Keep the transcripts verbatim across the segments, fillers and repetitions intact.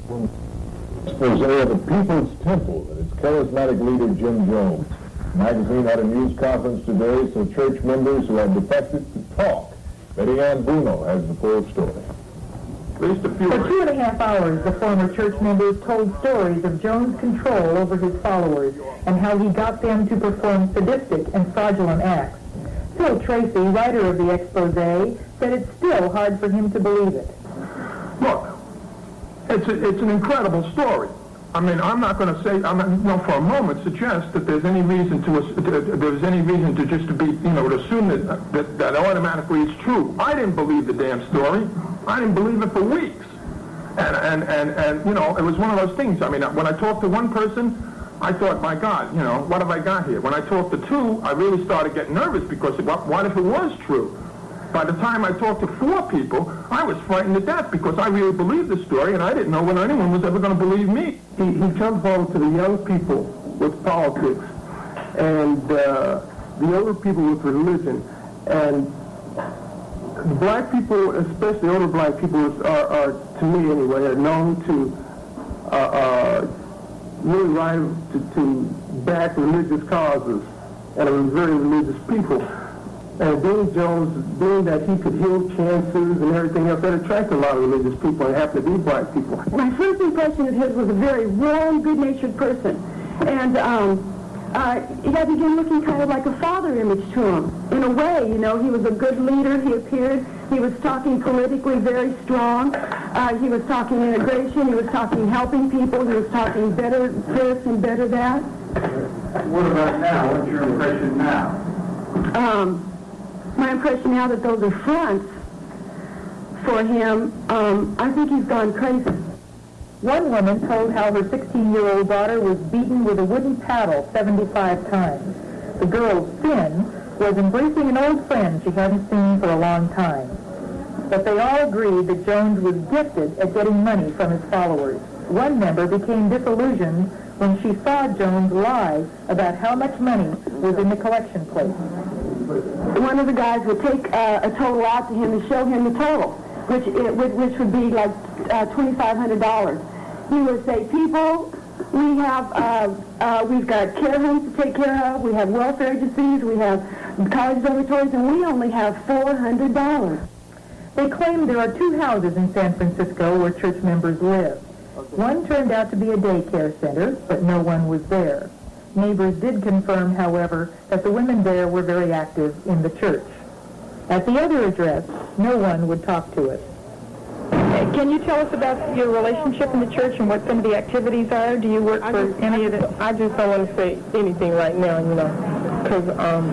Expose of the People's Temple and its charismatic leader, Jim Jones. The magazine had a news conference today so church members who had defected could talk. Betty Ann Bruno has the full story. At least a few. For two and a half hours, the former church members told stories of Jones' control over his followers and how he got them to perform sadistic and fraudulent acts. Phil Tracy, writer of the expose, said it's still hard for him to believe it. Look, it's a, it's an incredible story. I mean, I'm not going to say, I'm not, no, for a moment suggest that there's any reason to, uh, there's any reason to just to be, you know, to assume that, that that automatically it's true. I didn't believe the damn story. I didn't believe it for weeks. And, and, and, and, you know, it was one of those things. I mean, when I talked to one person, I thought, my God, you know, what have I got here? When I talked to two, I really started getting nervous because what, what if it was true? By the time I talked to four people, I was frightened to death because I really believed the story and I didn't know whether anyone was ever going to believe me. He, he comes on to the young people with politics and uh, the older people with religion. And the black people, especially older black people, are, are to me anyway, are known to uh, uh, really rise to, to back religious causes and are very religious people. And being Jones, being that he could heal cancers and everything else, that attracted a lot of religious people and happened to be black people. My first impression of his was a very warm, good-natured person. And um, uh, I began looking kind of like a father image to him. In a way, you know, he was a good leader. He appeared, he was talking politically very strong. Uh, he was talking integration. He was talking helping people. He was talking better this and better that. What about now? What's your impression now? Um, my impression now that those are fronts for him, um, I think he's gone crazy. One woman told how her sixteen-year-old daughter was beaten with a wooden paddle seventy-five times. The girl's sin was embracing an old friend she hadn't seen for a long time. But they all agreed that Jones was gifted at getting money from his followers. One member became disillusioned when she saw Jones lie about how much money was in the collection plate. One of the guys would take uh, a total out to him and show him the total, which it, which would be like uh, twenty-five hundred dollars. He would say, people, we have, uh, uh, we've got care homes to take care of, we have welfare agencies, we have college dormitories, and we only have four hundred dollars. They claim there are two houses in San Francisco where church members live. One turned out to be a daycare center, but no one was there. Neighbors did confirm, however, that the women there were very active in the church. At the other address, no one would talk to us. Can you tell us about your relationship in the church and what some of the activities are? Do you work I for just, any of it? I just don't want to say anything right now, you know, because um,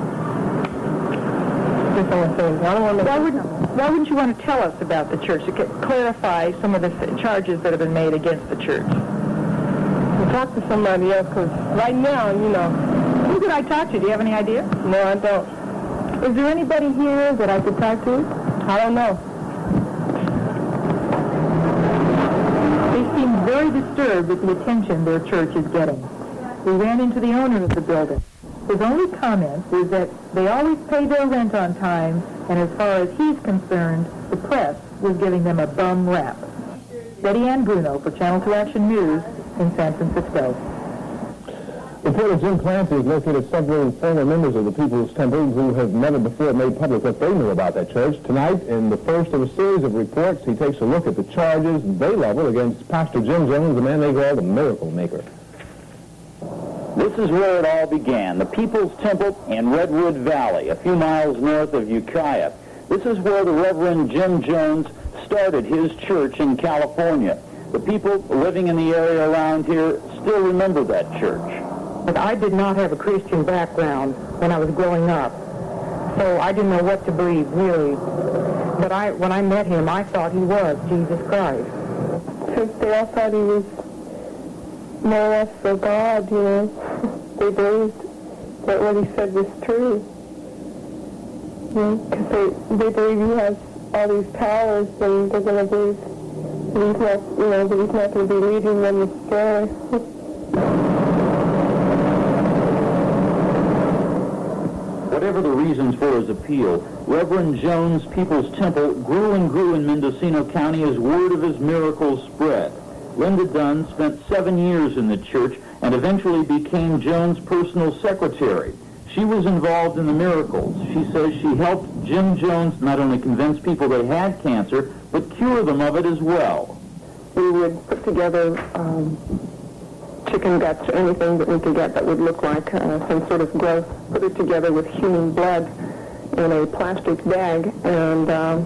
just don't want to say anything. I don't want to. Why wouldn't, why wouldn't you want to tell us about the church to clarify some of the charges that have been made against the church? Talk to somebody else, because right now, you know. Who could I talk to? Do you have any idea? No, I don't. Is there anybody here that I could talk to? I don't know. They seem very disturbed with the attention their church is getting. We ran into the owner of the building. His only comment is that they always pay their rent on time, and as far as he's concerned, the press was giving them a bum rap. Betty Ann Bruno for Channel two Action News in San Francisco. Reporter Jim Clancy has located several former members of the People's Temple who have never before made public what they knew about that church. Tonight, in the first of a series of reports, he takes a look at the charges they level against Pastor Jim Jones, the man they call the Miracle Maker. This is where it all began, the People's Temple in Redwood Valley, a few miles north of Ukiah. This is where the Reverend Jim Jones started his church in California. The people living in the area around here still remember that church. But I did not have a Christian background when I was growing up, so I didn't know what to believe, really. But I, when I met him, I thought he was Jesus Christ. Since they all thought he was more or less for God, you know, they believed that what he said was true. You know, because they, they believe he has all these powers, and they're going to believe that he's not, you know, that he's not going to be leading them astray. Whatever the reasons for his appeal, Reverend Jones' People's Temple grew and grew in Mendocino County as word of his miracles spread. Linda Dunn spent seven years in the church and eventually became Jones' personal secretary. She was involved in the miracles. She says she helped Jim Jones not only convince people they had cancer, but cure them of it as well. We would put together um, chicken guts, anything that we could get that would look like uh, some sort of growth, put it together with human blood in a plastic bag, and um,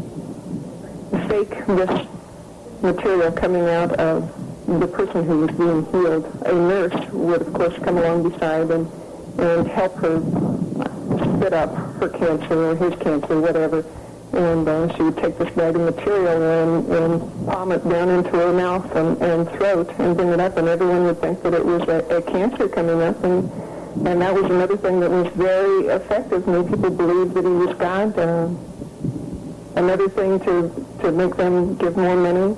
fake this material coming out of the person who was being healed. A nurse would, of course, come along beside and, and help her spit up her cancer or his cancer, whatever. And uh, she would take this bag of material and, and palm it down into her mouth and, and throat and bring it up, and everyone would think that it was a, a cancer coming up. And, and that was another thing that was very effective. Many people believed that he was God. Uh, another thing to, to make them give more money.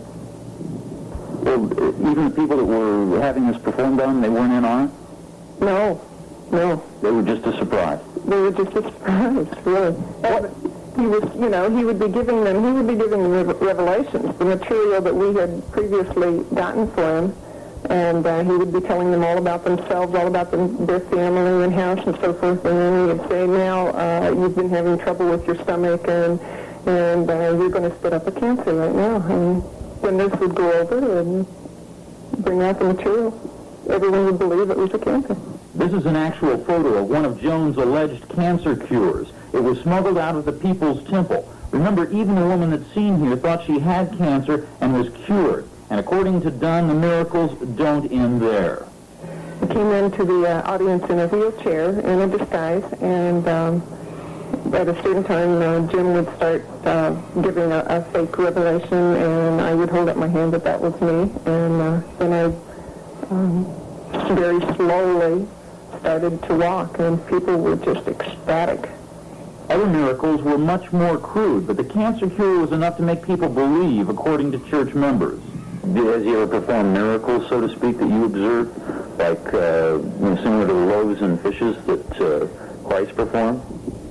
Well, even the people that were having this performed on, they weren't in on it? No, no. They were just a surprise? They were just a surprise, really. What? He was, you know, he would be giving them, he would be giving them revelations, the material that we had previously gotten for him, and uh, he would be telling them all about themselves, all about them, their family and house and so forth, and then he would say, now uh, you've been having trouble with your stomach, and and uh, you're going to spit up a cancer right now. And the nurse would go over and bring out the material. Everyone would believe it was a cancer. This is an actual photo of one of Jones' alleged cancer cures. It was smuggled out of the People's Temple. Remember, even the woman that's seen here thought she had cancer and was cured. And according to Dunn, the miracles don't end there. He came into the uh, audience in a wheelchair, in a disguise, and um, at the same time, uh, Jim would start uh, giving a, a fake revelation, and I would hold up my hand that that was me, and uh, then I um, very slowly started to walk, and people were just ecstatic. Other miracles were much more crude, but the cancer cure was enough to make people believe, according to church members. Has he ever performed miracles, so to speak, that you observed, like uh, you know, similar to the loaves and fishes that uh, Christ performed?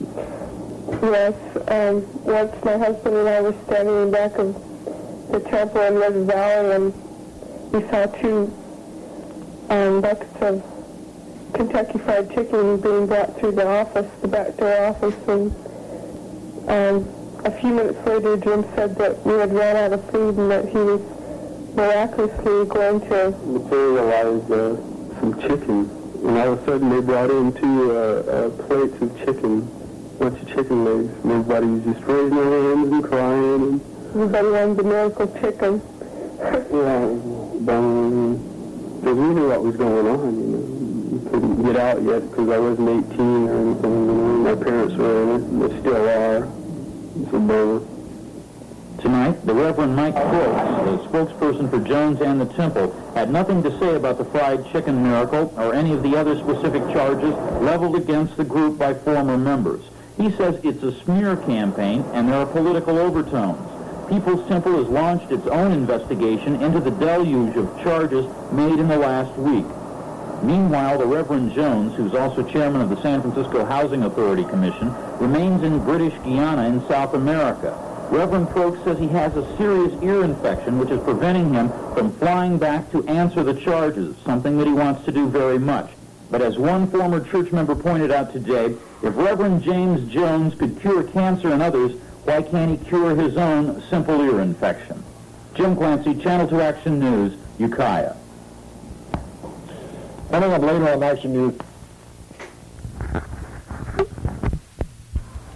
Yes. Um, once my husband and I were standing in the back of the temple in River Valley, and we saw two um, buckets of Kentucky Fried Chicken being brought through the office, the back door office, and um, a few minutes later Jim said that we had run out of food and that he was miraculously going to materialize uh, some chicken. And all of a sudden they brought in two uh, uh, plates of chicken, a bunch of chicken legs, and everybody was just raising their hands and crying. And everybody wanted the miracle chicken. Yeah, but because we knew what was going on, you know. We couldn't get out yet because I wasn't eighteen or anything. You know. My parents were in it, they still are. It's a bummer. Tonight, the Reverend Mike Brooks, the spokesperson for Jones and the Temple, had nothing to say about the fried chicken miracle or any of the other specific charges leveled against the group by former members. He says it's a smear campaign and there are political overtones. People's Temple has launched its own investigation into the deluge of charges made in the last week. Meanwhile, the Reverend Jones, who's also chairman of the San Francisco Housing Authority Commission, remains in British Guiana in South America. Reverend Prokes says he has a serious ear infection which is preventing him from flying back to answer the charges, something that he wants to do very much. But as one former church member pointed out today, if Reverend James Jones could cure cancer in others, why can't he cure his own simple ear infection? Jim Clancy, Channel two Action News, Ukiah. Coming up later on Action News.